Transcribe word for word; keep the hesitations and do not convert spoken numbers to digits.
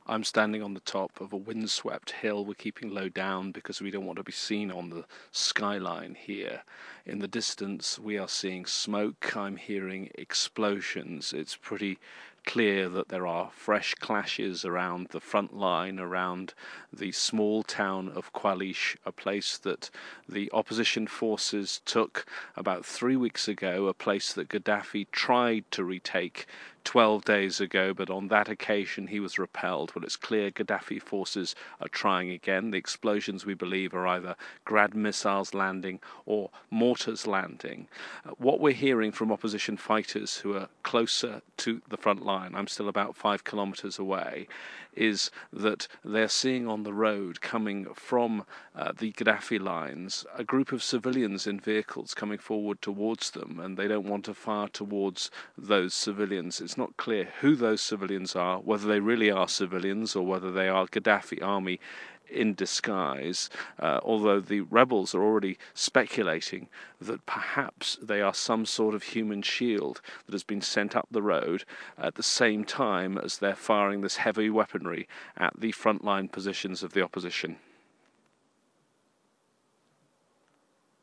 I'm standing on the top of a windswept hill. We're keeping low down because we don't want to be seen on the skyline here. In the distance, we are seeing smoke. I'm hearing explosions. It's pretty clear that there are fresh clashes around the front line, around the small town of Qualish, a place that the opposition forces took about three weeks ago, a place that Gaddafi tried to retake twelve days ago, but on that occasion he was repelled. Well, it's clear Gaddafi forces are trying again. The explosions, we believe, are either Grad missiles landing or mortars landing. Uh, what we're hearing from opposition fighters who are closer to the front line, I'm still about five kilometers away, is that they're seeing on the road coming from uh, the Gaddafi lines a group of civilians in vehicles coming forward towards them, and they don't want to fire towards those civilians. It's not clear who those civilians are, whether they really are civilians or whether they are Gaddafi army in disguise, uh, although the rebels are already speculating that perhaps they are some sort of human shield that has been sent up the road at the same time as they're firing this heavy weaponry at the frontline positions of the opposition.